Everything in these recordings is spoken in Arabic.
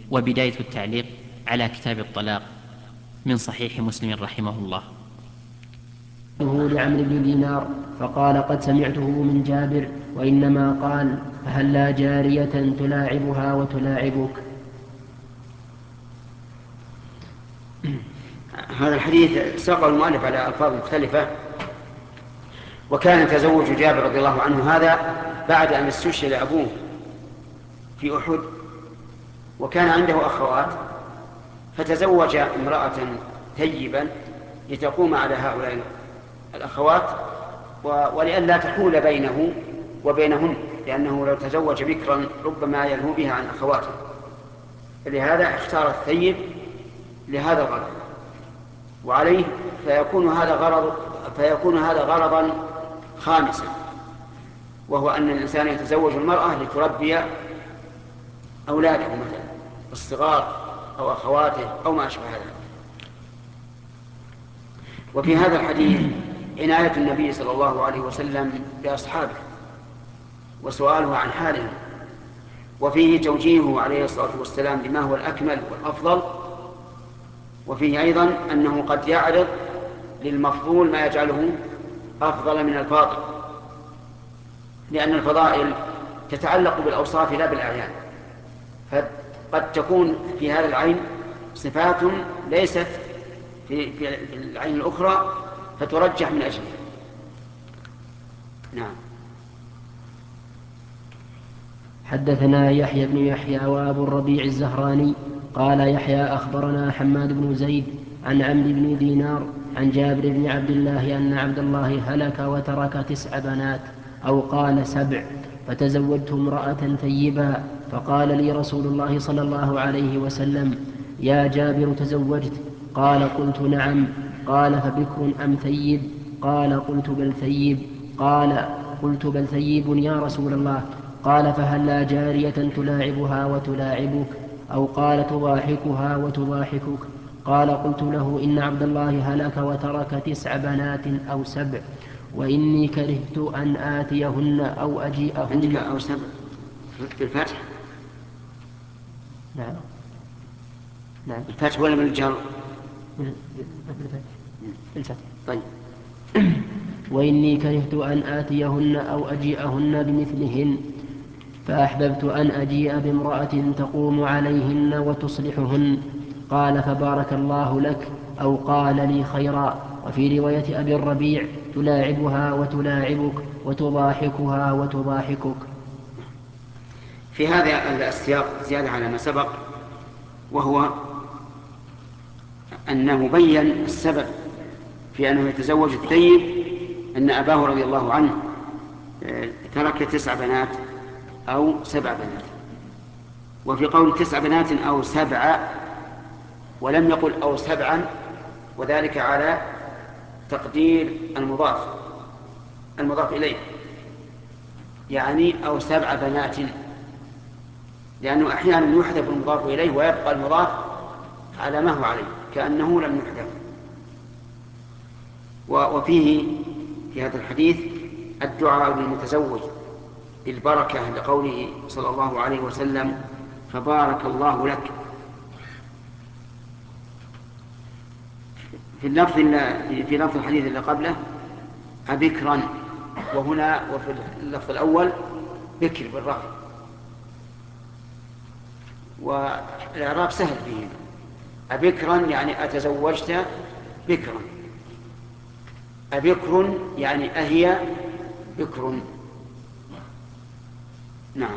وبداية التعليق على كتاب الطلاق من صحيح مسلم رحمه الله. لعمرو بن دينار فقال قد سمعته من جابر وإنما قال هلا جارية تلاعبها وتلاعبك. هذا الحديث ساقه المؤلف على ألفاظ مختلفة. وكان تزوج جابر رضي الله عنه هذا بعد أن استشهد أبوه في أحد، وكان عنده أخوات، فتزوج امرأة ثيبا لتقوم على هؤلاء الأخوات ولئلا تحول بينه وبينهن، لأنه لو تزوج بكرا ربما يلهو بها عن أخواته، لهذا اختار الثيب لهذا الغرض. وعليه فيكون هذا غرضا خامسا، وهو أن الإنسان يتزوج المرأة لتربي أولاده مثلا الصغار أو أخواته أو ما أشبه هذا. وفي هذا الحديث عناية النبي صلى الله عليه وسلم بأصحابه وسؤاله عن حالهم، وفيه توجيهه عليه الصلاة والسلام بما هو الأكمل والأفضل، وفيه أيضا أنه قد يعرض للمفضول ما يجعله أفضل من الفاضل، لأن الفضائل تتعلق بالأوصاف لا بالأعيان، فقد تكون في هذا العين صفات ليست في العين الأخرى فترجح من أجلها. نعم. حدثنا يحيى بن يحيى وأبو الربيع الزهراني قال يحيى أخبرنا حماد بن زيد عن عمرو بن دينار عن جابر بن عبد الله أن عبد الله هلك وترك 9 بنات أو قال 7، فتزوجت امرأة ثيبا، فقال لي رسول الله صلى الله عليه وسلم يا جابر تزوجت؟ قال قلت نعم. قال فبكر أم ثيب؟ قال قلت بل ثيب. قال قلت بل ثيب يا رسول الله. قال فهلا جارية تلاعبها وتلاعبك؟ أو قال تضاحكها وتضاحكك؟ قال قلت له إن عبد الله هلك وترك 9 بنات أو 7، وإني كرهت أن آتيهن أو أجيئهن. عندك أو 7 بالفتح؟ نعم نعم الفتح ولا من الجر؟ بالفتح. طيب. وإني كرهت أن آتيهن أو أجيئهن بمثلهن، فأحببت أن أجيء بامرأة تقوم عليهن وتصلحهن. قال فبارك الله لك، أو قال لي خيرا. وفي رواية أبي الربيع تلاعبها وتلاعبك وتضاحكها وتضاحكك. في هذا السياق زيادة على ما سبق، وهو أنه بين السبب في أنه يتزوج الثيب، أن أباه رضي الله عنه ترك 9 بنات أو 7 بنات. وفي قول 9 بنات أو 7 ولم يقل أو 7، وذلك على تقدير المضاف إليه، يعني أو 7 بنات، لأنه أحيانا يحذف المضاف إليه ويبقى المضاف على ما هو عليه كأنه لم يحذف. وفيه في هذا الحديث الدعاء للمتزوج بالبركة، لقوله صلى الله عليه وسلم فبارك الله لك. في لفظ الحديث اللي قبله أبكرا، وهنا وفي اللفظ الأول بكر بالرفع، والإعراب سهل فيه. أبكرا يعني أتزوجت بكرا، أبكر يعني أهي بكر. نعم.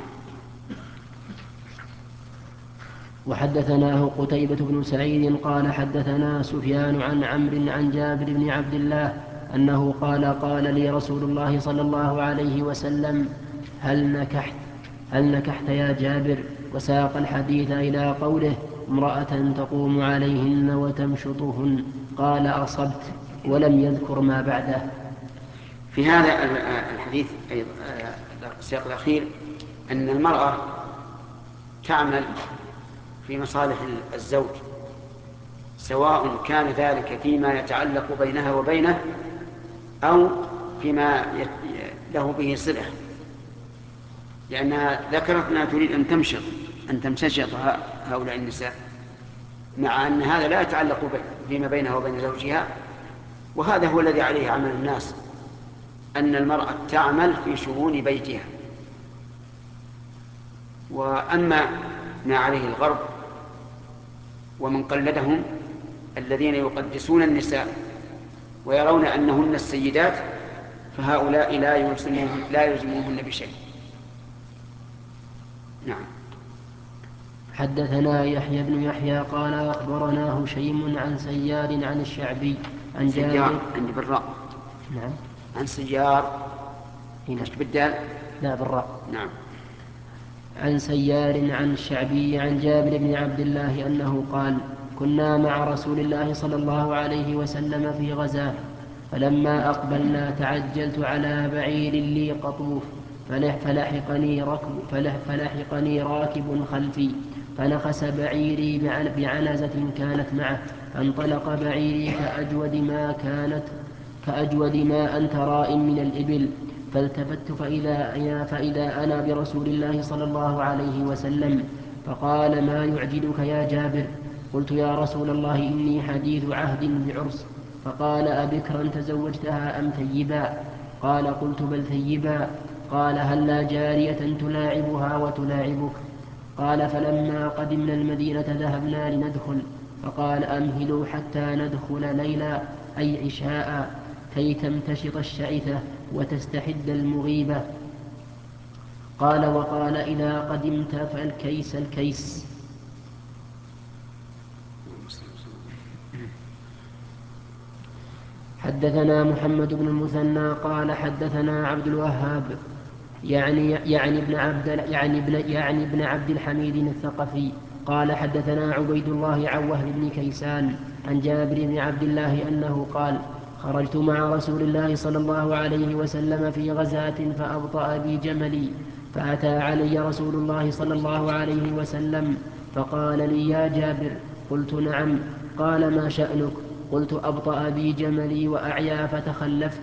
وحدثناه قتيبة بن سعيد قال حدثنا سفيان عن عمرو عن جابر بن عبد الله أنه قال لي رسول الله صلى الله عليه وسلم هل نكحت يا جابر؟ وساق الحديث إلى قوله امرأة تقوم عليهن وتمشطهن. قال أصبت، ولم يذكر ما بعده. في هذا الحديث أيضا السياق الأخير أن المرأة تعمل في مصالح الزوج، سواء كان ذلك فيما يتعلق بينها وبينه أو فيما له به صلة، لأنها ذكرت أنها تريد أن تمشط أن تمتشط هؤلاء النساء، مع أن هذا لا يتعلق فيما بينها وبين زوجها، وهذا هو الذي عليه عمل الناس، أن المرأة تعمل في شؤون بيتها. وأما ما عليه الغرب ومن قلدهم الذين يقدسون النساء ويرون أنهن السيدات، فهؤلاء لا يلزموهن بشيء. نعم. حدثنا يحيى بن يحيى قال أخبرنا هشيم عن سيار عن الشعبي عن سيار جابر. عندي بالراء. نعم. عن سيار هنا. بالدال. لا بالراء. نعم. عن سيار عن الشعبي عن جابر بن عبد الله أنه قال: كنا مع رسول الله صلى الله عليه وسلم في غزاة، فلما أقبلنا تعجلت على بعير لي قطوف، فلحقني راكب خلفي، فنخس بعيري بعنزة كانت معه، فانطلق بعيري كأجود ما أنت راء من الإبل، فالتفت فإذا أنا برسول الله صلى الله عليه وسلم، فقال: ما يعجلك يا جابر؟ قلت: يا رسول الله إني حديث عهد بعرس. فقال: أبكرا تزوجتها أم ثيبا؟ قال: قلت: بل ثيبا. قال: هلا جارية تلاعبها وتلاعبك؟ قال: فلما قدمنا المدينة ذهبنا لندخل، فقال: أمهلوا حتى ندخل ليلا، أي عشاء، كي تمتشط الشعثة وتستحد المغيبة. قال: وقال: إذا قدمت فالكيس الكيس. حدثنا محمد بن المثنى قال حدثنا عبد الوهاب يعني ابن عبد الحميد الثقفي قال حدثنا عبيد الله عن وهب بن كيسان عن جابر بن عبد الله أنه قال: خرجت مع رسول الله صلى الله عليه وسلم في غزاة فأبطأ بي جملي، فأتى علي رسول الله صلى الله عليه وسلم فقال لي: يا جابر؟ قلت: نعم. قال: ما شأنك؟ قلت: أبطأ بي جملي وأعيا فتخلفت.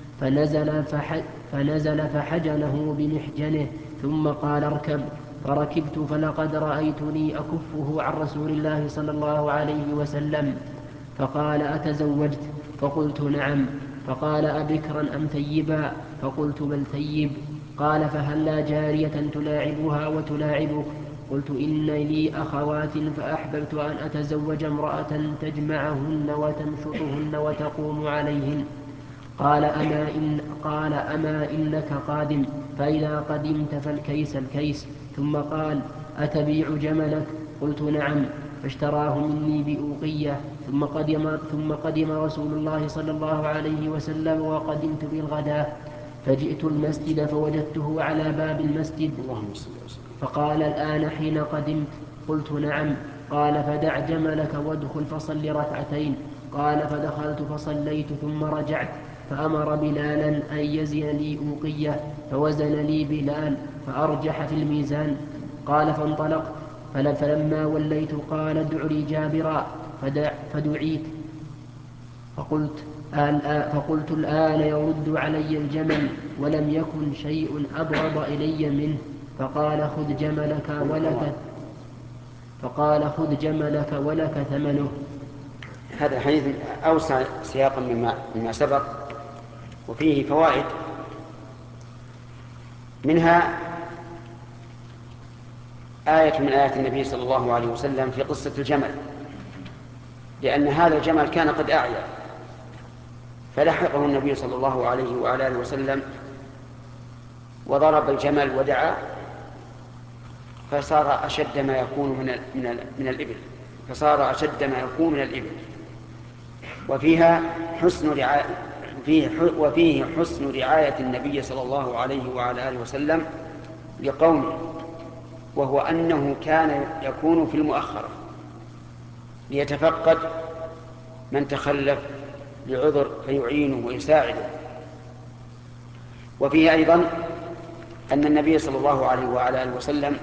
فنزل فحجنه بمحجنه ثم قال: اركب. فركبت، فلقد رأيتني أكفه عن رسول الله صلى الله عليه وسلم. فقال: أتزوجت؟ فقلت: نعم. فقال: أبكرا أم ثيبا؟ فقلت: بل ثيب. قال: فهلا جارية تلاعبها وتلاعبك؟ قلت: إن لي أخوات فأحببت أن أتزوج امرأة تجمعهن وتمشطهن وتقوم عليهن. قال: أما إنك قادم؟ فإذا قدمت فالكيس الكيس. ثم قال: أتبيع جملك؟ قلت: نعم. فاشتراه مني بأوقية. ثم قدم رسول الله صلى الله عليه وسلم وقدمت بالغداة، فجئت المسجد فوجدته على باب المسجد، فقال: الآن حين قدمت؟ قلت: نعم. قال: فدع جملك وادخل فصل ركعتين. قال: فدخلت فصليت ثم رجعت، فأمر بلالا أن يزن لي أوقية، فوزن لي بلال فأرجح في الميزان. قال: فانطلقت، فلما وليت قال: ادع لي جابرا، فدعيت، فقلت: الآن يرد علي الجمل، ولم يكن شيء أبغض إلي منه. فقال: خذ جملك ولك ثمنه. هذا الحديث أوسع سياقا مما سبق، وفيه فوائد، منها آية من آيات النبي صلى الله عليه وسلم في قصة الجمل، لأن هذا الجمل كان قد أعيا، فلحقه النبي صلى الله عليه وعلى آله وسلم وضرب الجمل ودعا، فصار أشد ما يكون من الإبل، وفيه حسن رعاية النبي صلى الله عليه وعلى آله وسلم لقومه، وهو أنه كان يكون في المؤخرة ليتفقد من تخلف لعذر فيعينه ويساعده. وفيه أيضا أن النبي صلى الله عليه وعلى آله وسلم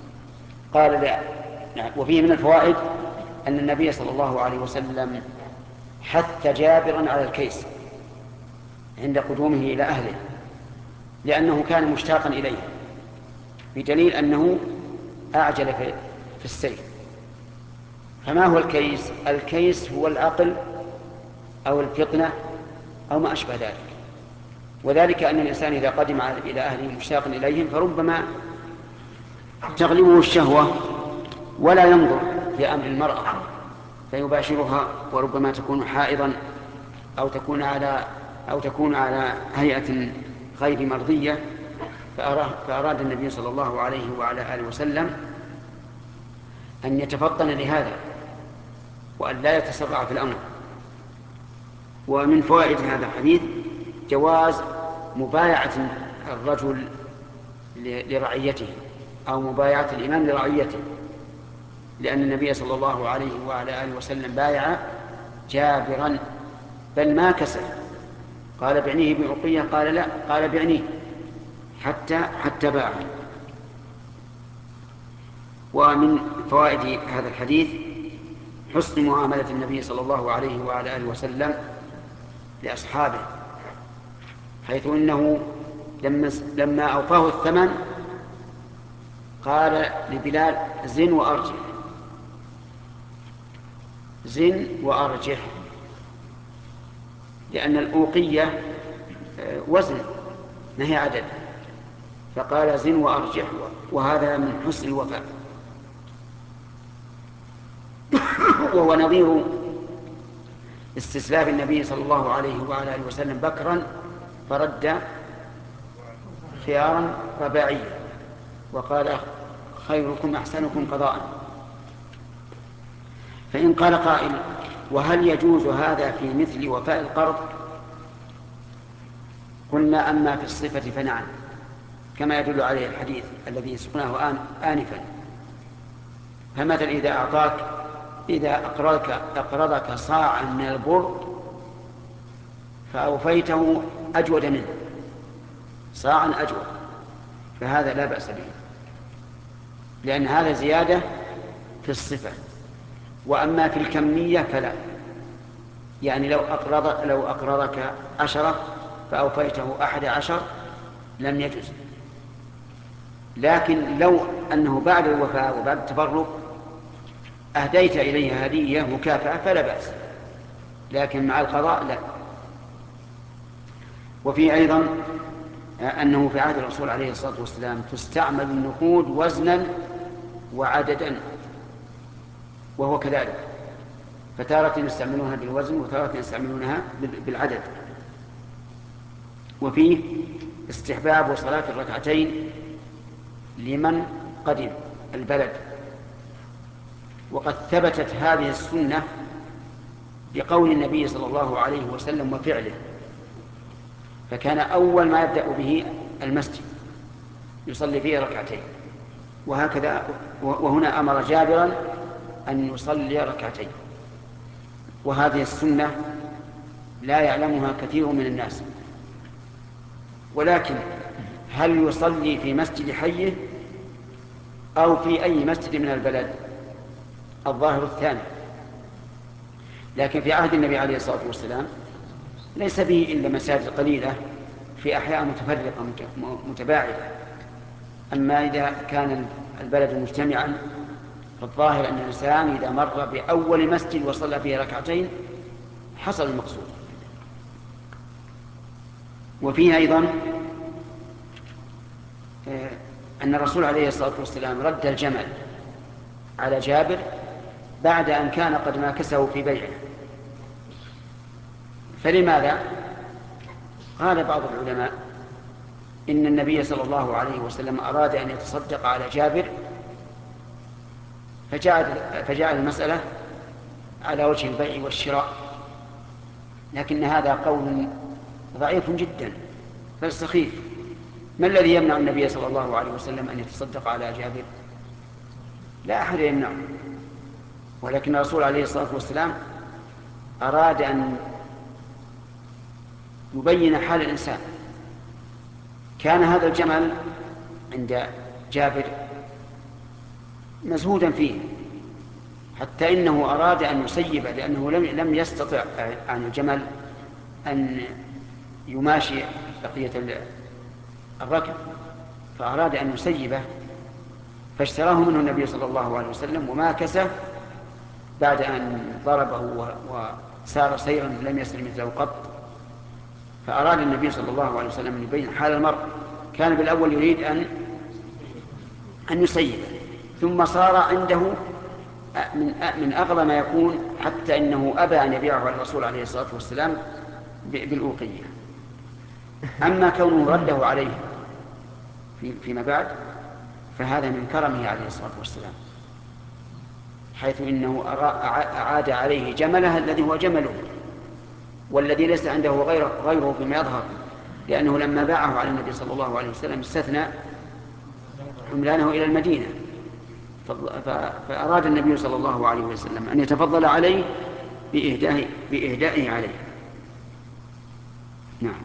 وفيه من الفوائد أن النبي صلى الله عليه وسلم حث جابرا على الكيس عند قدومه إلى أهله، لأنه كان مشتاقا إليه، بدليل أنه أعجل في السير. فما هو الكيس؟ الكيس هو العقل أو الفطنة أو ما أشبه ذلك. وذلك أن الإنسان إذا قدم إلى أهله مشتاق إليهم فربما تغلبه الشهوة ولا ينظر في أمر المرأة فيباشرها، وربما تكون حائضا أو تكون على هيئة غير مرضية. فأراد النبي صلى الله عليه وعلى آله وسلم أن يتفطن لهذا وأن لا يتسرع في الأمر. ومن فوائد هذا الحديث جواز مبايعة الرجل لرعيته أو مبايعة الإمام لرعيته، لأن النبي صلى الله عليه وعلى آله وسلم بايع جابرا بل ما كسر. قال بعنيه بأقية، قال لا، قال بعنيه حتى باع. ومن فوائد هذا الحديث حسن معاملة النبي صلى الله عليه وعلى آله وسلم لأصحابه، حيث إنه لما أوفاه الثمن قال لبلال زن وأرجح، زن وأرجح، لأن الأوقية وزن ما هي عدد، فقال زن وأرجح، وهذا من حسن الوفاء. وهو نظير استسلاف النبي صلى الله عليه وعلى آله وسلم بكرا فرد خيارا رباعيا وقال خيركم أحسنكم قضاء. فإن قال قائل وهل يجوز هذا في مثل وفاء القرض؟ قلنا أما في الصفة فنعم، كما يدل عليه الحديث الذي سقناه آنفا. فمثل إذا أقرضك صاعا من البر فأوفيته أجود منه، صاعا أجود، فهذا لا بأس به، لأن هذا زيادة في الصفة. وأما في الكمية فلا، يعني لو أقرضك 10 فأوفيته 11 لم يجوز. لكن لو أنه بعد الوفاء وبعد التفرق أهديت إليه هدية مكافأة فلا بأس، لكن مع القضاء لا. وفي أيضا أنه في عهد الرسول عليه الصلاة والسلام تستعمل النقود وزنا وعددا، وهو كذلك، فتارة يستعملونها بالوزن وتارة يستعملونها بالعدد. وفيه استحباب صلاة الركعتين لمن قدم البلد، وقد ثبتت هذه السنة بقول النبي صلى الله عليه وسلم وفعله، فكان أول ما يبدأ به المسجد يصلي فيه ركعتين، وهكذا وهنا أمر جابرا أن يصلي ركعتين. وهذه السنة لا يعلمها كثير من الناس. ولكن هل يصلي في مسجد حيه أو في أي مسجد من البلد؟ الظاهر الثاني. لكن في عهد النبي عليه الصلاة والسلام ليس به إلا مساجد قليلة في أحياء متفرقة متباعدة. أما إذا كان البلد مجتمعا فالظاهر أن الإنسان إذا مر بأول مسجد وصلى فيه ركعتين حصل المقصود. وفيه أيضا أن الرسول عليه الصلاة والسلام رد الجمل على جابر بعد أن كان قد ماكسه في بيعه. فلماذا؟ قال بعض العلماء إن النبي صلى الله عليه وسلم أراد أن يتصدق على جابر فجعل المسألة على وجه البيع والشراء، لكن هذا قول ضعيف جدا بل سخيف. ما الذي يمنع النبي صلى الله عليه وسلم أن يتصدق على جابر؟ لا أحد يمنعه، ولكن الرسول عليه الصلاة والسلام أراد أن يبين حال الإنسان. كان هذا الجمل عند جابر مزهودا فيه حتى إنه أراد أن يسيبه، لأنه لم يستطع عن الجمل أن يماشي بقية الركب، فأراد أن يسيبه فاشتراه منه النبي صلى الله عليه وسلم وماكسه بعد أن ضربه وسار سيرا لم يسر مثله قط. فأراد النبي صلى الله عليه وسلم أن يبين حال المرء. كان بالأول يريد أن يسيبه، ثم صار عنده من أغلى ما يكون، حتى إنه أبى أن يبيعه على الرسول عليه الصلاة والسلام بالأوقية. أما كونه رده عليه فيما بعد فهذا من كرمه عليه الصلاة والسلام، حيث إنه أعاد عليه جمله الذي هو جمله والذي ليس عنده غيره فيما يظهر، لأنه لما باعه على النبي صلى الله عليه وسلم استثنى حملانه إلى المدينة، فأراد النبي صلى الله عليه وسلم أن يتفضل عليه بإهدائه عليه. نعم.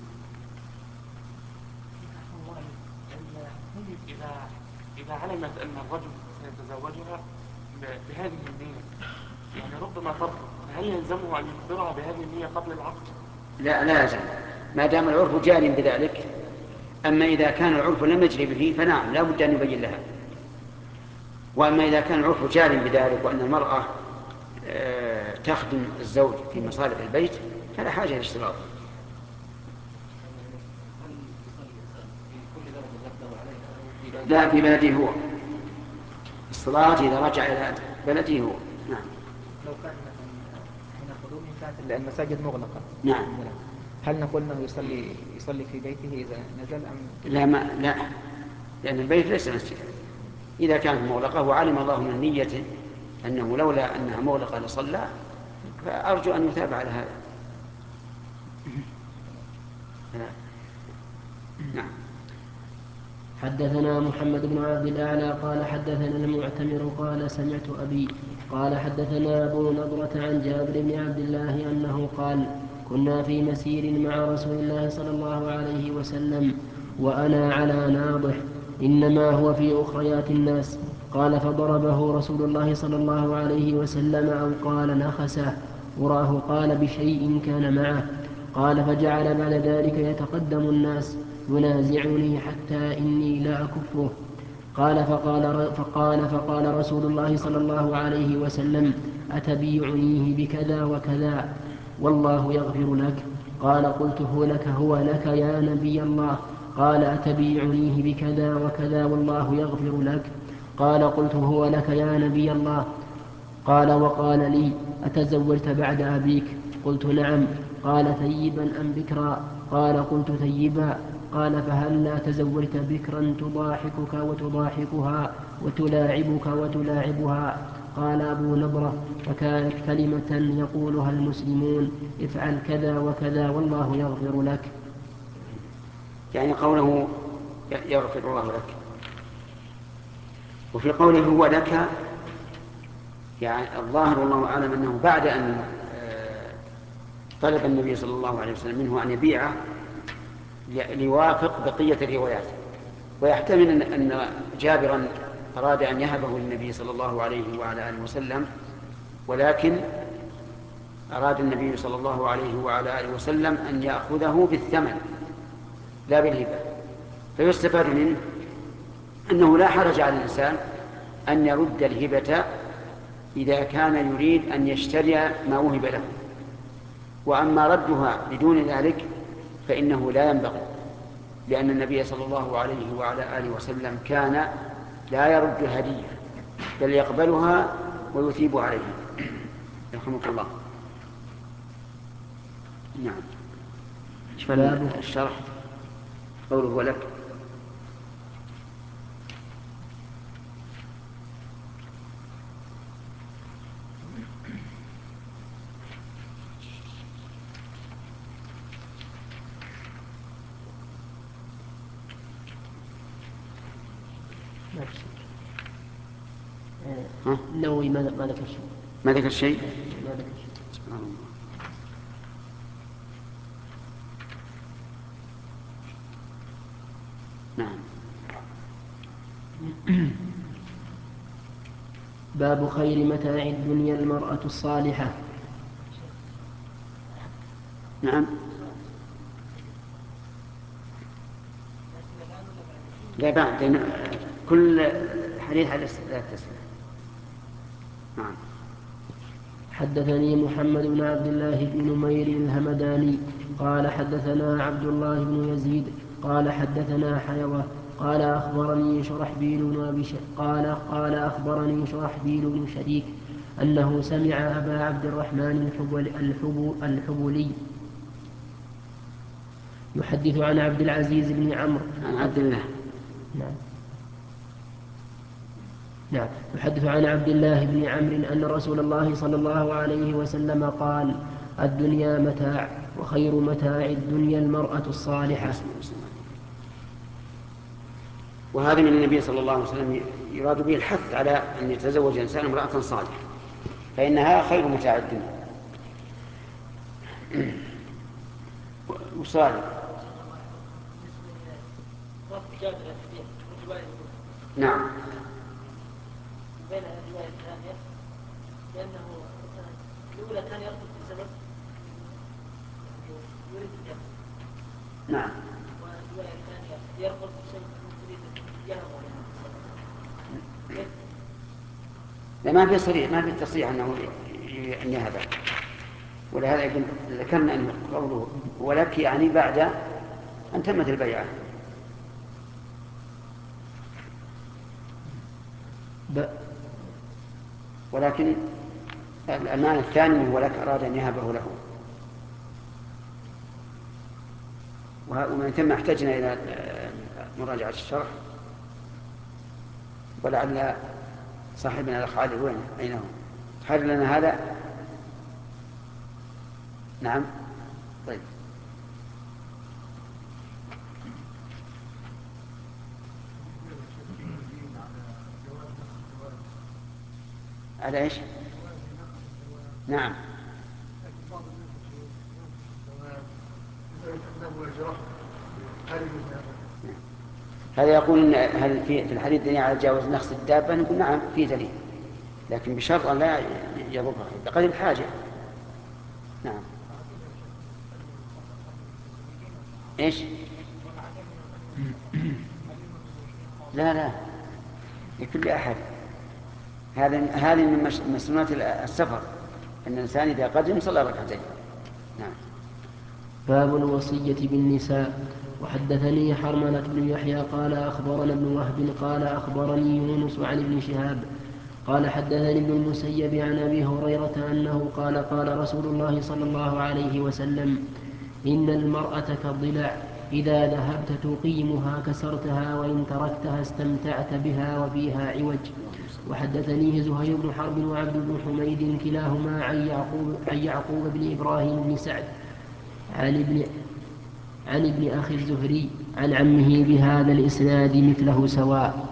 إذا علمت أن الرجل سيتزوجها بهذه النية، يعني ربما ترفض، هل يلزمه أن يخبرها بهذه النية قبل العقد؟ لا يلزم، ما دام العرف جار بذلك. أما إذا كان العرف لم يجري به فنعم لا بد أن يبين لها. وأما إذا كان العرف جار بذلك وأن المرأة تخدم الزوج في مصالح البيت فلا حاجة للاشتراط. لا، في بلده هو الصلاة إذا رجع إلى بلده هو. نعم. لو كان حين قدومه كانت المساجد مغلقة، نعم. هل نقول انه يصلي في بيته اذا نزل ام لا، لأن البيت ليس مسجد. إذا كانت مغلقة وعلم الله من نيته أنه لولا أنها مغلقة لصلى، فأرجو أن يثاب على هذا. نعم. حدثنا محمد بن عبد الأعلى قال حدثنا المعتمر قال سمعت أبي قال حدثنا أبو نضرة عن جابر بن عبد الله أنه قال كنا في مسير مع رسول الله صلى الله عليه وسلم وأنا على ناضح إنما هو في أخريات الناس. قال فضربه رسول الله صلى الله عليه وسلم أو قال نخسه وراه قال بشيء كان معه. قال فجعل بعد ذلك يتقدم الناس ينازعني حتى إني لا أكفه. فقال رسول الله صلى الله عليه وسلم أتبيعنيه بكذا وكذا والله يغفر لك؟ قال قلت هو لك يا نبي الله. قال أتبيعنيه بكذا وكذا والله يغفر لك؟ قال قلت هو لك يا نبي الله. قال وقال لي أتزوجت بعد أبيك؟ قلت نعم. قال ثيبا أم بكرا؟ قال قلت ثيبا. قال فهلا تزوجت بكرا تضاحكك وتضاحكها وتلاعبك وتلاعبها؟ قال أبو نضرة فكانت كلمة يقولها المسلمون افعل كذا وكذا والله يغفر لك. يعني قوله يغفر الله لك، وفي قوله هو لك يعني الظاهر والله أعلم أنه بعد أن طلب النبي صلى الله عليه وسلم منه أن يبيعه ليوافق بقية الروايات. ويحتمل أن جابرا أراد أن يهبه للنبي صلى الله عليه وعلى آله وسلم، ولكن أراد النبي صلى الله عليه وعلى آله وسلم أن يأخذه بالثمن لا بالهبة. فيستفاد منه أنه لا حرج على الإنسان أن يرد الهبة إذا كان يريد أن يشتري ما وهب له. وأما ردها بدون ذلك فإنه لا ينبغي، لأن النبي صلى الله عليه وعلى آله وسلم كان لا يرد الهدية بل يقبلها ويثيب عليها. يرحمك الله. نعم. الشرح قوله هو لك. النووي ما ذكر شيء. ما ذكر شيء. سبحان الله. نعم. باب خير متاع الدنيا المرأة الصالحة. نعم. لا بعد كل حديث لا تسمع. نعم. حدثني محمد بن عبد الله بن نمير الهمداني قال حدثنا عبد الله بن يزيد قال حدثنا حيوة قال أخبرني شرحبيل بن شريك أنه سمع أبا عبد الرحمن الحبولي يحدث عن عبد العزيز بن عمرو عن عبد الله. نعم. يحدث عن عبد الله بن عمرو أن رسول الله صلى الله عليه وسلم قال: الدنيا متاع، وخير متاع الدنيا المرأة الصالحة. وهذا من النبي صلى الله عليه وسلم يراد به الحث على أن يتزوج الإنسان امرأة صالحة، فإنها خير متاع الدنيا. وصالح. نعم. بين الرواية الثانية لأنه الأولى كان يرفض بسبب يريد الجنة. نعم. والرواية الثانية يرفض بسبب يريد الجنة. لا، ما في صريح، ما في تصريح أنه هذا. ولهذا ذكرنا أن قوله ولك يعني بعد أن تمت البيعة. ولكن المعنى الثاني هو لك أراد أن يهبه له. ومن ثم احتجنا إلى مراجعة الشرح، ولعل صاحبنا الأخ علي وين أين هو؟ حرر لنا هذا. نعم. طيب. على ايش؟ نعم. هذا يقول هل في الحديث دليل على جواز نخس الدابة؟ نقول نعم في دليل، لكن بشرط أن لا يضرها بقدر الحاجة. نعم. ايش؟ لا لكل أحد. هذه من مسنونات السفر، أن الإنسان إذا قدم صلى ركعتين. نعم. باب الوصية بالنساء. وحدثني حرملة بن يحيى قال أخبرنا ابن وهب قال أخبرني يونس عن ابن شهاب قال حدثني ابن المسيب عن أبي هريرة أنه قال قال رسول الله صلى الله عليه وسلم: إن المرأة كالضلع، إذا ذهبت تقيمها كسرتها، وإن تركتها استمتعت بها وفيها عوج. وحدثنيه زهير بن حرب وعبد بن حميد كلاهما عن يعقوب بن إبراهيم بن سعد عن ابن أخي الزهري عن عمه بهذا الإسناد مثله سواء.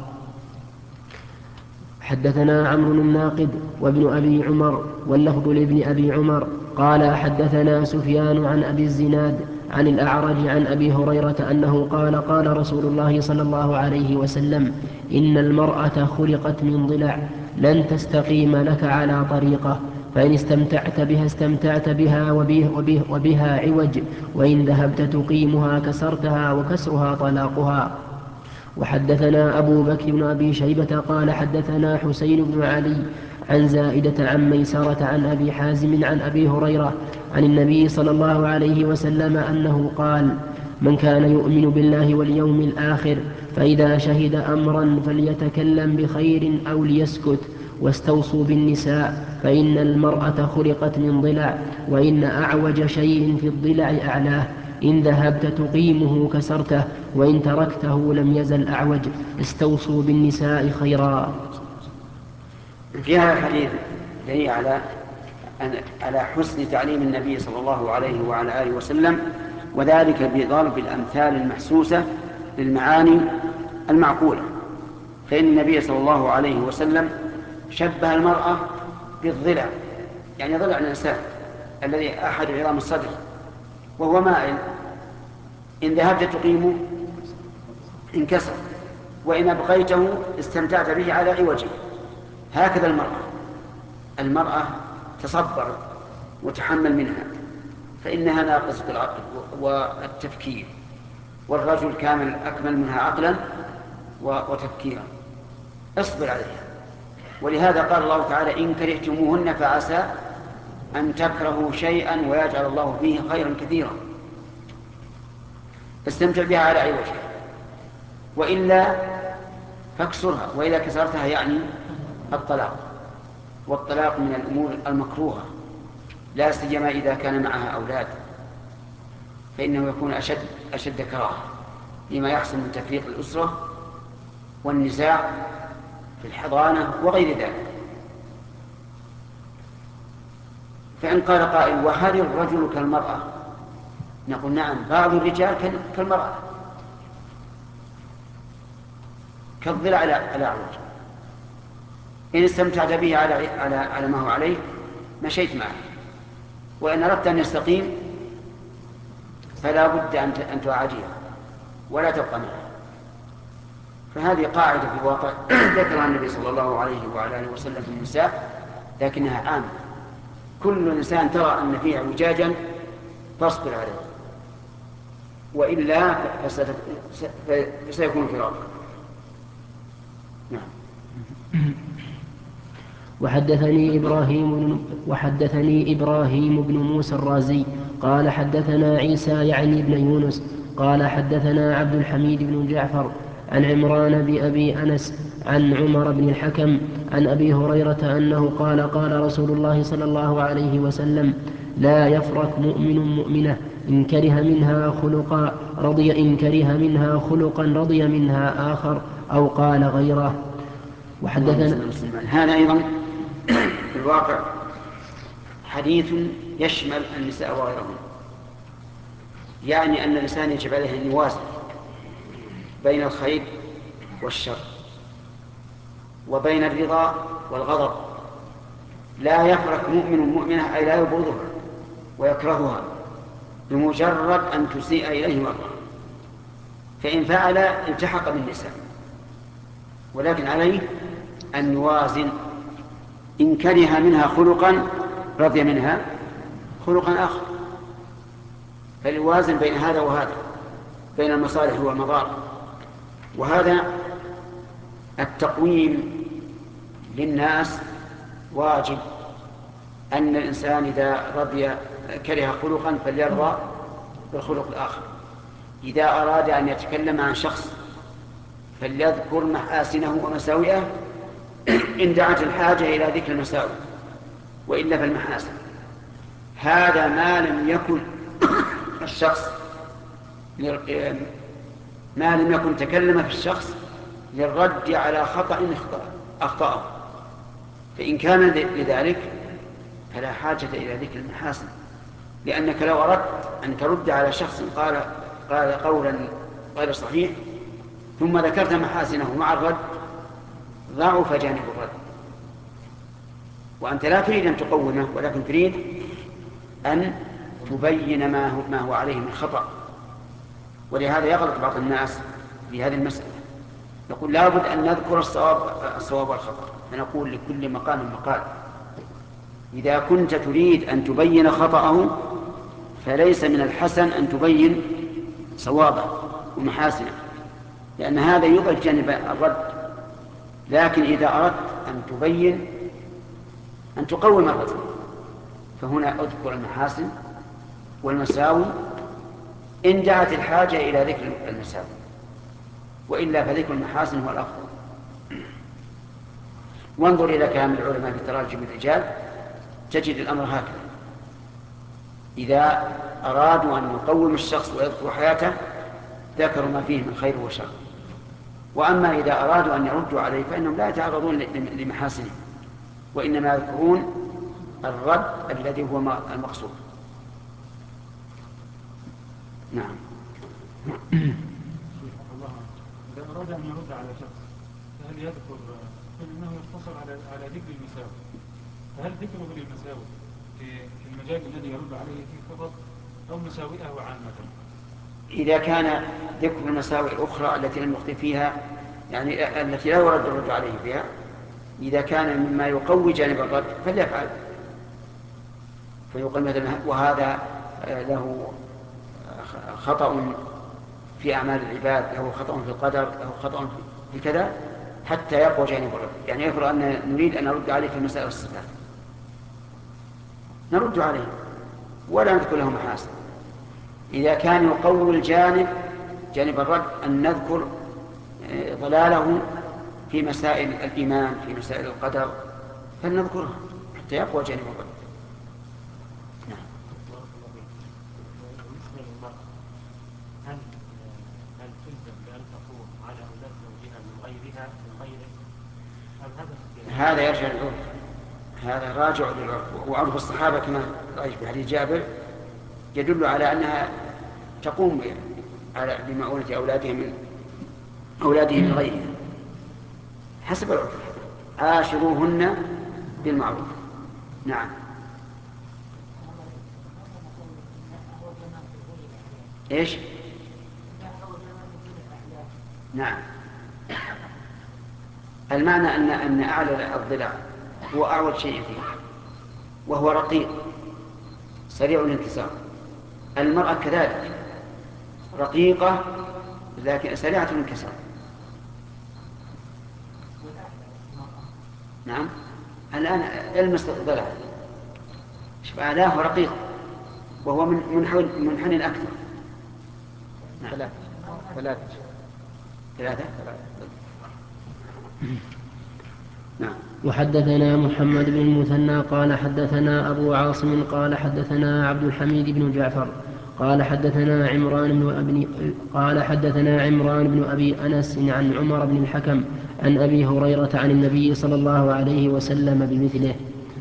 حدثنا عمرو الناقد وابن أبي عمر واللفظ لابن أبي عمر قال حدثنا سفيان عن أبي الزناد عن الأعرج عن أبي هريرة أنه قال قال رسول الله صلى الله عليه وسلم: إن المرأة خلقت من ضلع، لن تستقيم لك على طريقة، فإن استمتعت بها استمتعت بها وبها عوج، وإن ذهبت تقيمها كسرتها، وكسرها طلاقها. وحدثنا أبو بكر بن أبي شيبة قال حدثنا حسين بن علي عن زائدة عن ميسرة عن أبي حازم عن أبي هريرة عن النبي صلى الله عليه وسلم أنه قال: من كان يؤمن بالله واليوم الآخر فإذا شهد أمرا فليتكلم بخير أو ليسكت، واستوصوا بالنساء، فإن المرأة خلقت من ضلع، وإن أعوج شيء في الضلع أعلاه، إن ذهبت تقيمه كسرته، وإن تركته لم يزل أعوج، استوصوا بالنساء خيرا. في هذا الحديث دليل على حسن تعليم النبي صلى الله عليه وعلى آله وسلم، وذلك بضرب الأمثال المحسوسة للمعاني المعقولة. فإن النبي صلى الله عليه وسلم شبه المرأة بالضلع، يعني ضلع الإنسان الذي أحد عظام الصدر وهو مائل، إن ذهبت تقيمه انكسر، وإن أبقيته استمتعت به على عوجه. هكذا المرأة تصبر وتحمل منها، فإنها ناقصة العقل والتفكير، والرجل كامل أكمل منها عقلا وتفكيرا. اصبر عليها. ولهذا قال الله تعالى إن كرهتموهن فعسى أن تكرهوا شيئا ويجعل الله فيه خيرا كثيرا. فاستمتع بها على أي وجه، وإلا فاكسرها، وإذا كسرتها يعني الطلاق. والطلاق من الأمور المكروهة، لا سيما إذا كان معها أولاد، فإنه يكون أشد كراهة لما يحصل من تفريق الأسرة والنزاع في الحضانة وغير ذلك. فإن قال قائل وهل الرجل كالمرأة؟ نقول نعم، بعض الرجال كالمرأة، كالضلع على عوج. إن استمتعت به على ما هو عليه مشيت معه، وإن أردت أن يستقيم فلا بد أن تعاديه ولا تبقى معه. فهذه قاعدة في الواقع ذكرها النبي صلى الله عليه وعلى آله وسلم في النساء، لكنها عامة. كل إنسان ترى أن فيه اعوجاجا فاصبر عليه، وإلا فسيكون فراق. نعم. وحدثني إبراهيم بن موسى الرازي قال حدثنا عيسى يعني ابن يونس قال حدثنا عبد الحميد بن جعفر عن عمران بأبي أنس عن عمر بن الحكم عن أبي هريرة أنه قال قال رسول الله صلى الله عليه وسلم لا يفرق مؤمن مؤمنة إن كره منها خلقا رضي منها آخر أو قال غيره. وحدثنا هذا أيضا في الواقع حديث يشمل النساء وغيرهم، يعني أن الإنسان يجب عليه أن يوازن بين الخير والشر وبين الرضا والغضب. لا يفرق مؤمن مؤمنة، أي لا يبغضها ويكرهها بمجرد أن تسيء إليه مرة، فإن فعل التحق بالنساء، ولكن عليه أن يوازن. إن كره منها خلقا رضي منها خلقا آخر، فليوازن بين هذا وهذا، بين المصالح والمضار. وهذا التقويم للناس واجب، أن الإنسان إذا كره خلقا فليرضى بالخلق الآخر. إذا أراد أن يتكلم عن شخص فليذكر محاسنه ومساوئه إن دعت الحاجة إلى ذكر المساوئ، وإلا فالمحاسن. هذا ما لم يكن الشخص ما لم يكن تكلم في الشخص للرد على خطأ أخطأه، فإن كان لذلك فلا حاجة إلى ذكر المحاسن، لأنك لو أردت أن ترد على شخص قال قولا غير صحيح ثم ذكرت محاسنه مع الرد ضعف جانب الرد، وأنت لا تريد أن تقومه، ولكن تريد أن تبين ما هو عليه من خطأ. ولهذا يغلط بعض الناس في هذه المسألة، يقول لابد أن نذكر الصواب والخطأ، فنقول لكل مقام مقال. إذا كنت تريد أن تبين خطأه فليس من الحسن أن تبين صوابه ومحاسنه، لأن هذا يضعف جانب الرد. لكن إذا أردت أن تبين أن تقوم الرجل فهنا أذكر المحاسن والمساوي إن دعت الحاجة إلى ذكر المساوي، وإلا فذكر المحاسن هو الأفضل. وانظر إلى كلام العلماء في تراجم الرجال تجد الأمر هكذا: إذا أرادوا أن يقوم الشخص ويذكر حياته ذكروا ما فيه من خير وشر، وأما إذا أرادوا أن يردوا عليه فإنهم لا يتعرضون لمحاسنه، وإنما يذكرون الرد الذي هو المقصود. نعم. إذا أراد أن يرد على شخص فهل يذكر أنه يقتصر على ذكر المساوئ؟ فهل ذكره للمساوئ في المجال الذي يرد عليه فيه فقط أو مساوئه عامة؟ إذا كان ذكر المساوئ الأخرى التي لم يخطئ فيها، يعني التي لا يرد الرد عليه فيها، إذا كان مما يقوي جانب الرد فليفعل، فيقول مثلا وهذا له خطأ في أعمال العباد، له خطأ في القدر، له خطأ في كذا، حتى يقوى جانب الرد. يعني يفرض أن نريد أن نرد عليه في مسائل الصفات، نرد عليه ولا نذكر له محاسن. إذا كان يقوي جانب الرد أن نذكر ضلاله في مسائل الإيمان، في مسائل القدر، فلنذكره حتى يقوى جانب الرد. نعم. بالنسبة للمرأة، هل تلزم بأن تقوم على أولاد زوجها من غيره أم هذا يرجع للعرف، هذا راجع للعرف، وعرف الصحابة كما رأيت في حديث جابر يدل على أنها تقوم بمعونة أولادهم من غيرها حسب العرف. عاشروهن بالمعروف. نعم. ايش؟ نعم. المعنى أن أعلى الضلع هو أعوج شيء فيه، وهو رقيق سريع الانكسار. المرأة كذلك رقيقة لكن سريعة الانكسار. نعم. الآن المس ضلع، شوف أعلاه رقيق وهو منحن أكثر. نعم. ثلاثة. نعم. وحدثنا محمد بن المثنى قال حدثنا أبو عاصم قال حدثنا عبد الحميد بن جعفر قال حدثنا عمران بن أبي أنس عن عمر بن الحكم عن أبي هريرة عن النبي صلى الله عليه وسلم بمثله.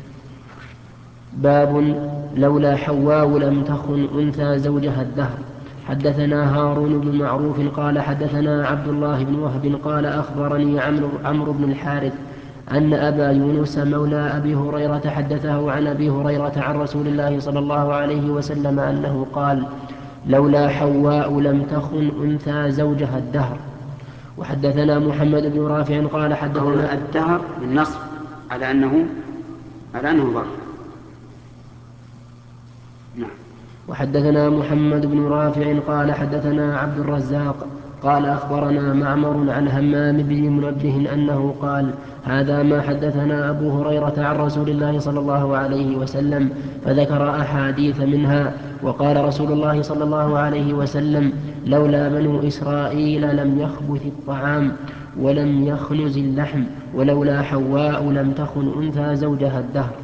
باب لولا حواء لم تخن أنثى زوجها الدهر. حدثنا هارون بن معروف قال حدثنا عبد الله بن وهب قال أخبرني عمرو بن الحارث أن أبا يونس مولى أبي هريرة حدثه عن أبي هريرة عن رسول الله صلى الله عليه وسلم أنه قال لولا حواء لم تخن أنثى زوجها الدهر. وحدثنا محمد بن رافع قال حدثنا الدهر بالنصر على أنه ظرف. نعم. وحدثنا محمد بن رافع قال حدثنا عبد الرزاق قال أخبرنا معمر عن همام بن منبه أنه قال هذا ما حدثنا أبو هريرة عن رسول الله صلى الله عليه وسلم، فذكر أحاديث منها. وقال رسول الله صلى الله عليه وسلم لولا بنو إسرائيل لم يخبث الطعام ولم يخنز اللحم ولولا حواء لم تخن أنثى زوجها الدهر.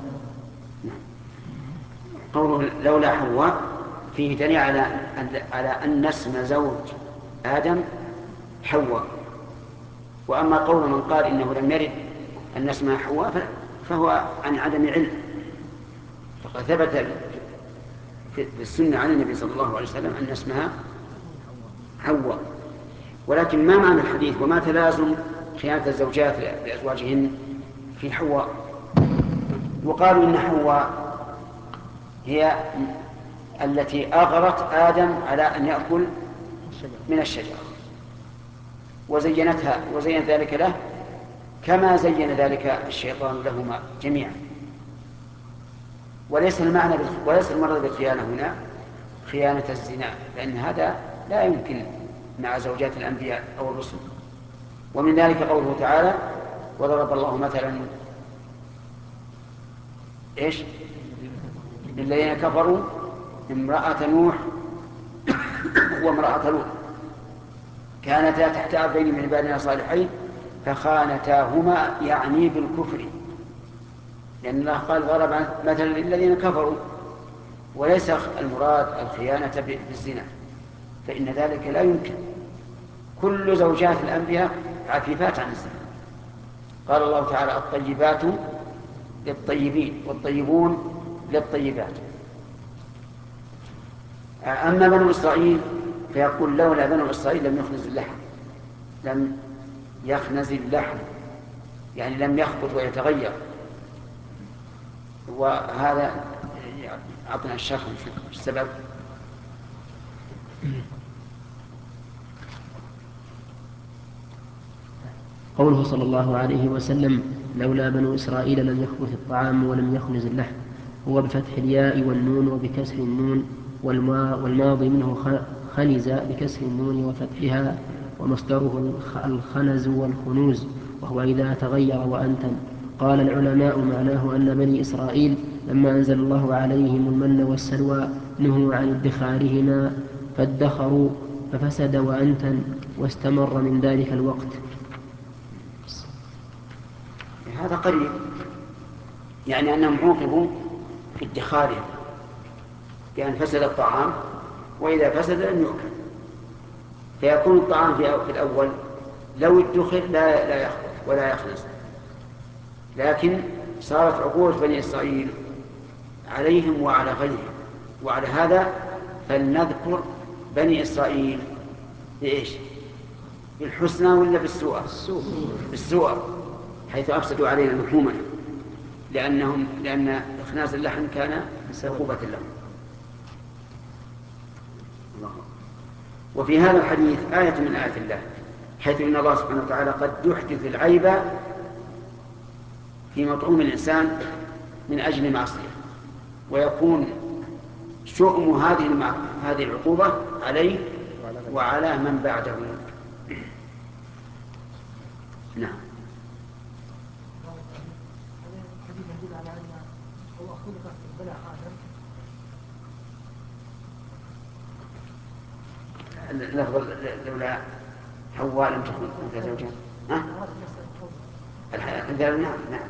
قوله لولا حواء فيه دليل على أن اسم زوج آدم حواء. وأما قول من قال إنه لم يرد أن اسمها حواء فهو عن عدم علم، فقد ثبت في السنة عن النبي صلى الله عليه وسلم أن اسمها حواء. ولكن ما معنى الحديث وما تلازم خيانة الزوجات لأزواجهن في حواء؟ وقالوا إن حواء هي التي أغرت آدم على أن يأكل من الشجرة وزين ذلك له كما زين ذلك الشيطان لهما جميعا. وليس المرض بالخيانة هنا خيانة الزنا، لأن هذا لا يمكن مع زوجات الأنبياء أو الرسل. ومن ذلك قوله تعالى وضرب الله مثلا إيش للذين كفروا امرأة نوح وامرأة لوط كانتا تحت عبدين من عبادنا صالحين فخانتاهما، يعني بالكفر، لأن الله قال ضرب مثلا للذين كفروا، وليس المراد الخيانة بالزنا، فإن ذلك لا يمكن. كل زوجات الأنبياء عفيفات عن الزنا. قال الله تعالى الطيبات للطيبين والطيبون للطيبات. أما بنو إسرائيل فيقول لولا بنو إسرائيل لم يخنز اللحم يعني لم يخبط ويتغير. وهذا أعطنا الشرح السبب. قوله صلى الله عليه وسلم لولا بنو إسرائيل لم يخبث الطعام ولم يخنز اللحم، هو بفتح الياء والنون وبكسر النون، والماضي منه خنز بكسر النون وفتحها، ومصدره الخنز والخنوز، وهو إذا تغير وأنتن. قال العلماء معناه أن بني إسرائيل لما أنزل الله عليهم المن والسلوى نهوا عن ادخارهما فادخروا ففسد وأنتن واستمر من ذلك الوقت. هذا قريب، يعني أنهم عوقبوا في ادخارهم بأن فسد الطعام، وإذا فسد لم يؤكل، فيكون الطعام في الأول لو ادخر لا يخبط ولا يخلص. لكن صارت عقوبة بني إسرائيل عليهم وعلى غيرهم، وعلى هذا فلنذكر بني إسرائيل بإيش؟ بالحسنى ولا بالسوء؟ بالسوء، حيث أفسدوا علينا لحومنا، لأن إخناز اللحم كان عقوبة لهم. وفي هذا الحديث آية من آيات الله، حيث إن الله سبحانه وتعالى قد يحدث العيب في مطعوم الإنسان من أجل معصية، ويكون شؤم هذه العقوبة عليه وعلى من بعده. نعم. لفظ لولا حواء لم تكن أنت زوجها. نعم.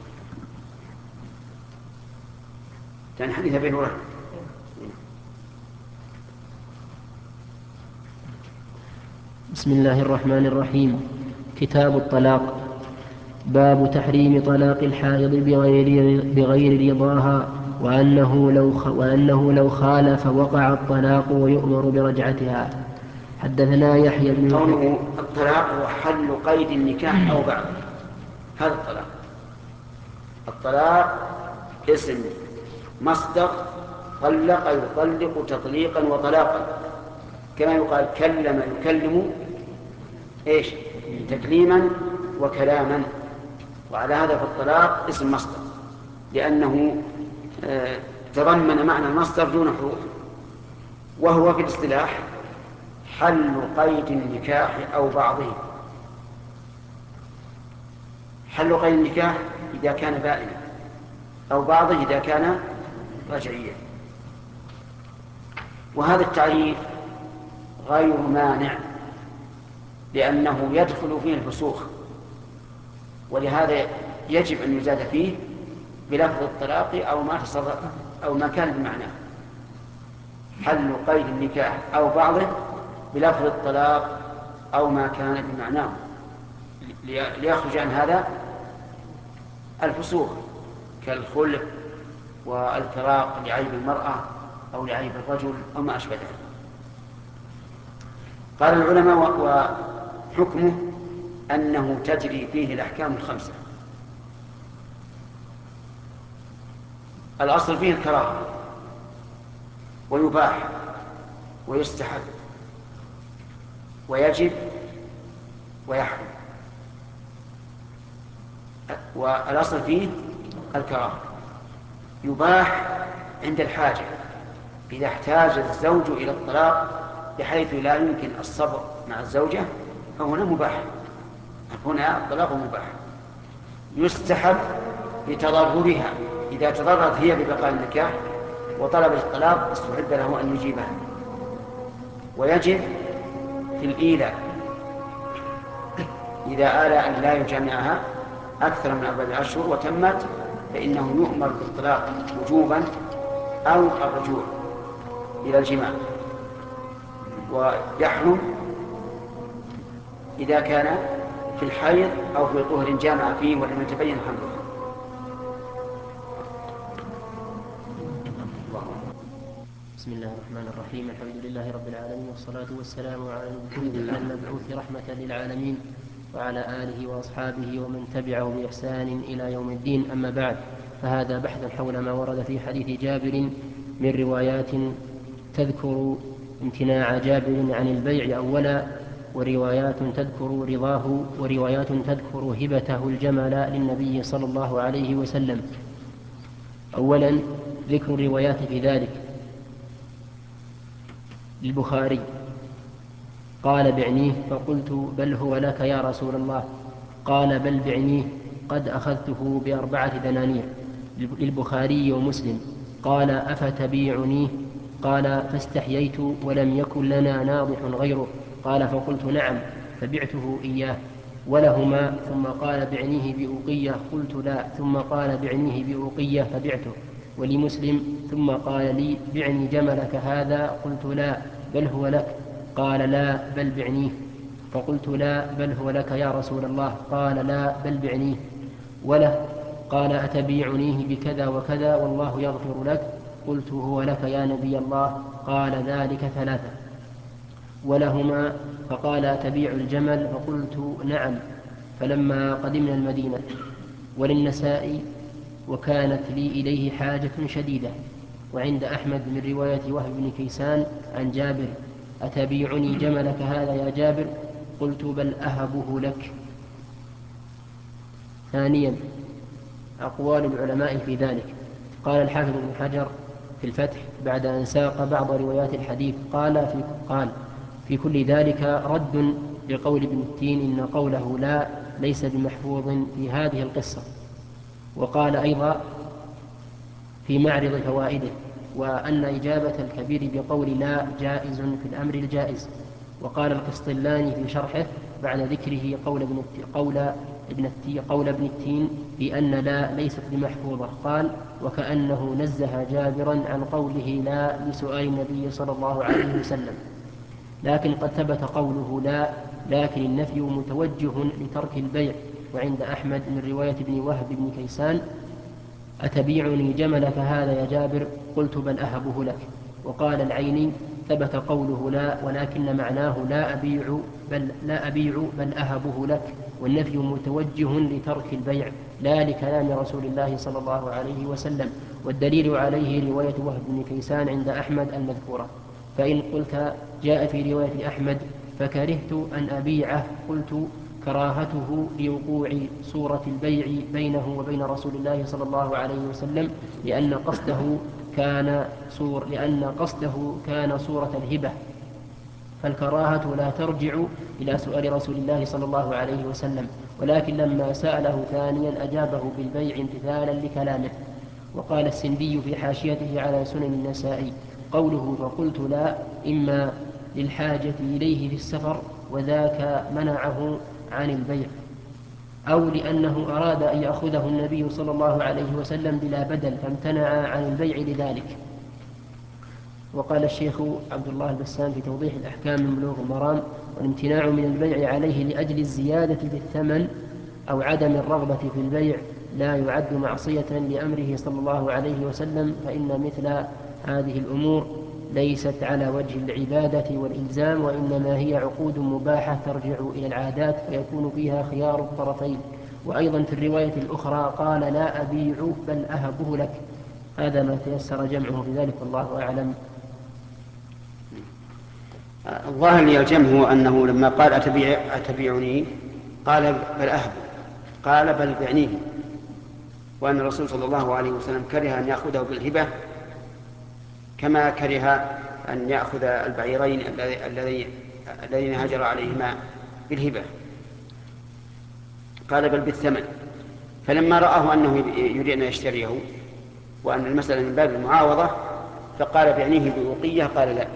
كان حديث أبي هريرة. بسم الله الرحمن الرحيم. كتاب الطلاق. باب تحريم طلاق الحائض بغير رضاها، وأنه لو خالف وقع الطلاق ويؤمر برجعتها. حدثنا يحيى بن قوله الطلاق هو حل قيد النكاح أو بعد. هذا الطلاق اسم مصدر طلق يطلق تطليقا وطلاقا، كما يقال كلم يكلم ايش؟ تكليما وكلاما. وعلى هذا فالطلاق اسم مصدر، لأنه تضمن معنى المصدر دون حروف، وهو في الاصطلاح حل قيد النكاح أو بعضه. حل قيد النكاح إذا كان بائنا، أو بعضه إذا كان رجعيا. وهذا التعريف غير مانع، لأنه يدخل فيه الفسوخ، ولهذا يجب أن يزاد فيه بلفظ الطلاق أو ما كان بمعناه. حل قيد النكاح أو بعضه بلفظ الطلاق أو ما كان بمعناه، ليخرج عن هذا الفسوخ كالخلع والفراق لعيب المرأة أو لعيب الرجل أو ما أشبه ذلك. قال العلماء وحكمه أنه تجري فيه الأحكام الخمسة. الأصل فيه الكراهة، ويباح ويستحب ويجب ويحرم. والأصل فيه الكراهة. يباح عند الحاجة، إذا احتاج الزوج إلى الطلاق بحيث لا يمكن الصبر مع الزوجة فهنا مباح، هنا الطلاق مباح. يستحب لتضررها، إذا تضررت هي ببقاء النكاح وطلبت الطلاق استحب له أن يجيبها. ويجب في الإيلاء، إذا آلى أن لا يجامعها أكثر من 4 أشهر وتمت فإنه يؤمر بالطلاق وجوبا أو الرجوع إلى الجماع. ويحرم إذا كان في الحيض أو في طهر جامع فيه ولم يتبين حمله. بسم الله الرحمن الرحيم. الحمد لله رب العالمين، والصلاة والسلام على المبعوث رحمة للعالمين وعلى آله وأصحابه ومن تبعه بإحسان إلى يوم الدين. أما بعد، فهذا بحث حول ما ورد في حديث جابر من روايات تذكر امتناع جابر عن البيع أولا، وروايات تذكر رضاه، وروايات تذكر هبته الجمل للنبي صلى الله عليه وسلم. أولا ذكر الروايات في ذلك. للبخاري قال بعنيه فقلت بل هو لك يا رسول الله، قال بل بعنيه قد أخذته ب4 دنانير. للبخاري ومسلم. قال أفتبيعنيه؟ قال فاستحييت ولم يكن لنا ناضح غيره. قال فقلت نعم فبعته إياه. ولهما ثم قال بعنيه بأوقية؟ قلت لا. ثم قال بعنيه بأوقية فبعته. ولمسلم ثم قال لي بعني جملك هذا؟ قلت لا بل هو لك. قال لا بل بعنيه. فقلت لا بل هو لك يا رسول الله. قال لا بل بعنيه. وله قال أتبيعنيه بكذا وكذا والله يغفر لك؟ قلت هو لك يا نبي الله. قال ذلك 3. ولهما فقال أتبيع الجمل؟ فقلت نعم فلما قدمنا المدينة. وللنسائي وكانت لي إليه حاجة شديدة. وعند أحمد من رواية وهب بن كيسان عن جابر أتبيعني جملك هذا يا جابر؟ قلت بل أهبه لك. ثانيا أقوال العلماء في ذلك. قال الحافظ بن حجر في الفتح بعد أن ساق بعض روايات الحديث قال في كل ذلك رد لقول ابن التين إن قوله لا ليس بمحفوظ في هذه القصة. وقال أيضا في معرض فوائده وأن إجابة الكبير بقول لا جائز في الأمر الجائز. وقال القسطلاني في شرحه بعد ذكره قول ابن التين بأن لا ليست بمحفوظة قال وكأنه نزه جابرا عن قوله لا لسؤال النبي صلى الله عليه وسلم. لكن قد ثبت قوله لا لكن النفي متوجه لترك البيع. وعند أحمد من رواية ابن وهب بن كيسان أتبيعني جملك هذا يا جابر؟ قلت بل أهبه لك. وقال العيني ثبت قوله لا ولكن معناه لا أبيع بل أهبه لك، والنفي متوجه لترك البيع لا لكلام رسول الله صلى الله عليه وسلم. والدليل عليه رواية وهب بن كيسان عند أحمد المذكورة. فإن قلت جاء في رواية أحمد فكرهت أن أبيعه قلت كراهته لوقوع صورة البيع بينه وبين رسول الله صلى الله عليه وسلم لأن قصده كان صورة الهبة، فالكراهة لا ترجع إلى سؤال رسول الله صلى الله عليه وسلم، ولكن لما سأله ثانيا أجابه بالبيع امتثالا لكلامه. وقال السندي في حاشيته على سنن النسائي قوله فقلت لا إما للحاجة إليه في السفر وذاك منعه عن البيع، أو لأنه أراد أن يأخذه النبي صلى الله عليه وسلم بلا بدل فامتنع عن البيع لذلك. وقال الشيخ عبد الله البسام في توضيح الأحكام من بلوغ المرام والامتناع من البيع عليه لأجل الزيادة في الثمن أو عدم الرغبة في البيع لا يعد معصية لأمره صلى الله عليه وسلم، فإن مثل هذه الأمور ليست على وجه العبادة والإلزام، وإنما هي عقود مباحة ترجع إلى العادات فيكون فيها خيار الطرفين. وأيضا في الرواية الأخرى قال لا أبيع بل أهبه لك. هذا ما تيسر جمعه بذلك والله أعلم. الظاهر يلزمه هو أنه لما قال أتبيعني قال بل أهب، قال بل بعنيه، وأن الرسول صلى الله عليه وسلم كره أن يأخذه بالهبة كما كره أن يأخذ البعيرين الذين هجر عليهما بالهبة، قال بل بالثمن. فلما رآه أنه يريد أن يشتريه وأن المسألة من باب المعاوضة فقال بعنيه بأوقية قال لا.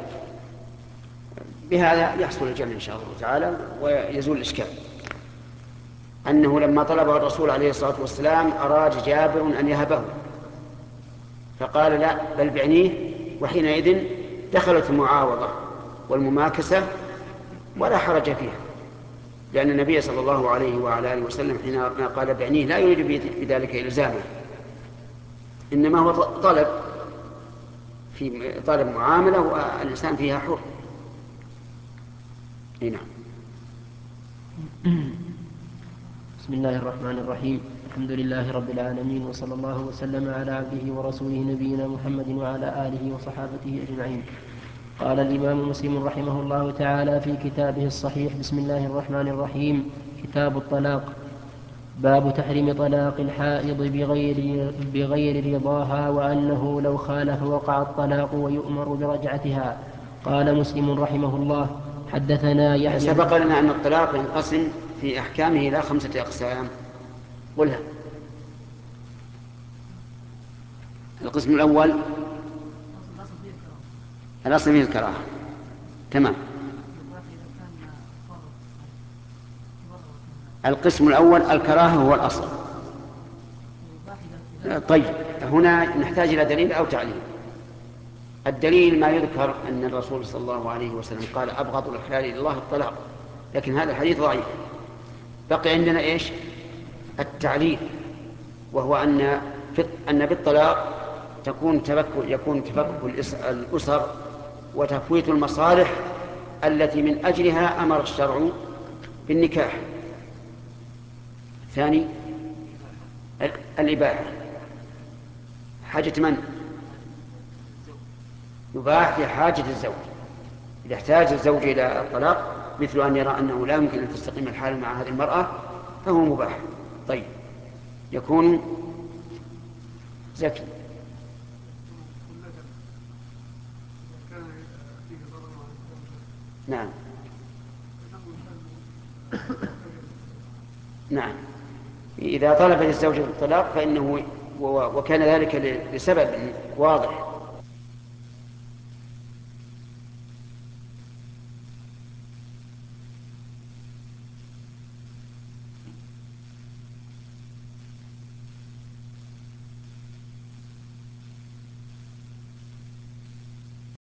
بهذا يحصل الجمع إن شاء الله تعالى ويزول الإشكال. أنه لما طلبه الرسول عليه الصلاة والسلام أراد جابر أن يهبه فقال لا بل بعنيه، وحينئذ دخلت المعاوضة والمماكسة ولا حرج فيها، لأن النبي صلى الله عليه وعلى آله وسلم حين قال بعنيه لا يريد بذلك إلزامه، إنما هو طلب معاملة والإنسان فيها حر. نعم. بسم الله الرحمن الرحيم. الحمد لله رب العالمين، وصلى الله وسلم على عبده ورسوله نبينا محمد وعلى آله وصحابته أجمعين. قال الإمام مسلم رحمه الله تعالى في كتابه الصحيح: بسم الله الرحمن الرحيم. كتاب الطلاق. باب تحريم طلاق الحائض بغير رضاها، وأنه لو خالف وقع الطلاق ويؤمر برجعتها. قال مسلم رحمه الله: حدثنا يحيى. سبق لنا أن الطلاق ينقسم في أحكامه إلى 5 أقسام. قلها. القسم الأول الأصل فيه الكراهة. تمام. القسم الأول الكراهة هو الأصل. طيب هنا نحتاج إلى دليل أو تعليل. الدليل ما يذكر أن الرسول صلى الله عليه وسلم قال أبغض الحلال إلى الله الطلاق، لكن هذا الحديث ضعيف. بقي عندنا إيش؟ التعليل، وهو أن بالطلاق يكون تفكك الأسر وتفويت المصالح التي من أجلها أمر الشرع بالنكاح. ثاني الإباحة. حاجة من؟ يباح في حاجة الزوج. إذا احتاج الزوج إلى الطلاق مثل أن يرى أنه لا يمكن أن تستقيم الحال مع هذه المرأة فهو مباح. طيب يكون زكي. نعم نعم. إذا طلبت الزوجة الطلاق فإنه وكان ذلك لسبب واضح